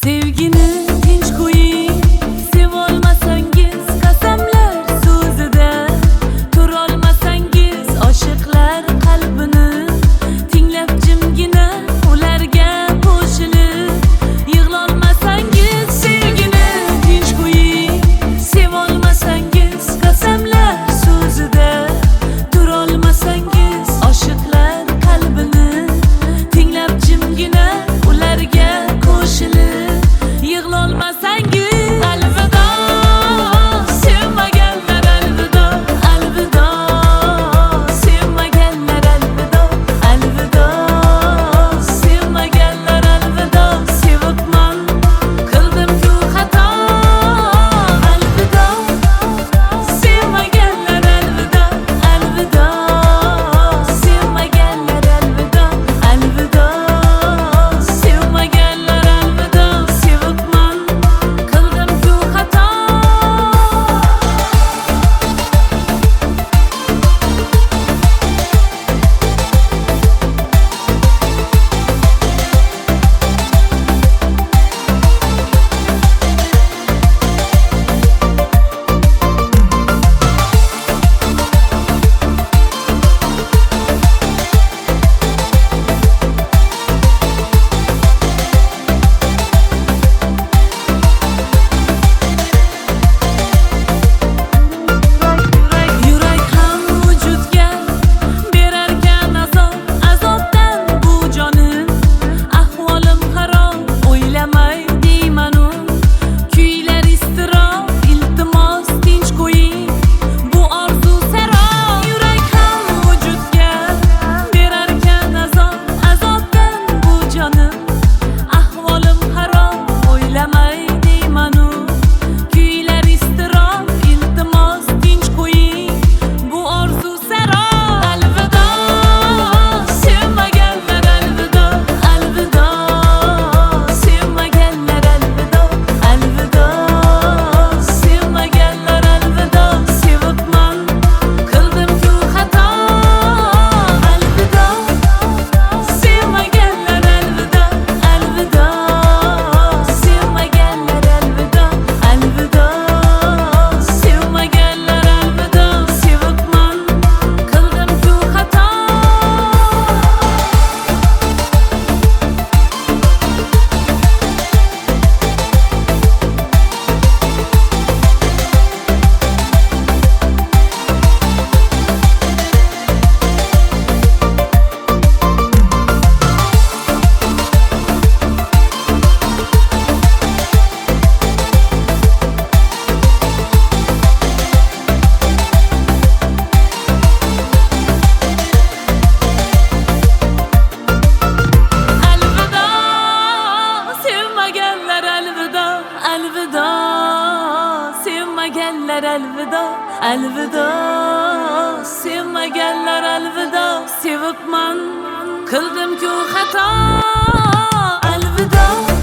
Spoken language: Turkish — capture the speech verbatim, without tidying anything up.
Sevgini tinch qo'ying, sevolmasangiz qasamlar so'zida, turolmasangiz oshiqlar qalbini tinglab jimgina ularga qo'shilib, yig'lolmasangiz sevgini tinch qo'ying, sevolmasangiz qasamlar so'zida, turolmasangiz oshiqlar qalbini tinglab jimgina ularga qo'shilib, yig'lolmasangiz alvido, sevmaganlar alvido, alvido, sevmaganlar alvido, alvido, sevmaganlar alvido, sevibman qildim-ku xato, alvido, sevmaganlar alvido, alvido, sevmaganlar alvido, alvido, sevmaganlar alvido, sevibman qildim-ku xato. Yurak ham vujudga berarkan azob, azobdan bu jonim, ahvolim harom, o'ylamay deyman-u, kuylar iztirob, iltimos tinch qo'ying, bu orzu sarob. Yurak ham vujudga berarkan azob, azobdan bu jonim, ahvolim harom, o'ylamay deyman-u, kuylar iztirob, iltimos tinch qo'ying, bu orzu sarob. Alvido, sevmaganlar alvido, alvido, sevmaganlar alvido, alvido, sevmaganlar alvido, sevibman qildim-ku xato, alvido, sevmaganlar alvido, alvido, sevmaganlar alvido, alvido, sevmaganlar alvido, sevibman qildim-ku xato. Alvido, sevmaganlar alvido, alvido, sevmaganlar alvido, alvido, sevmaganlar alvido, sevibman qildim-ku xato, alvido.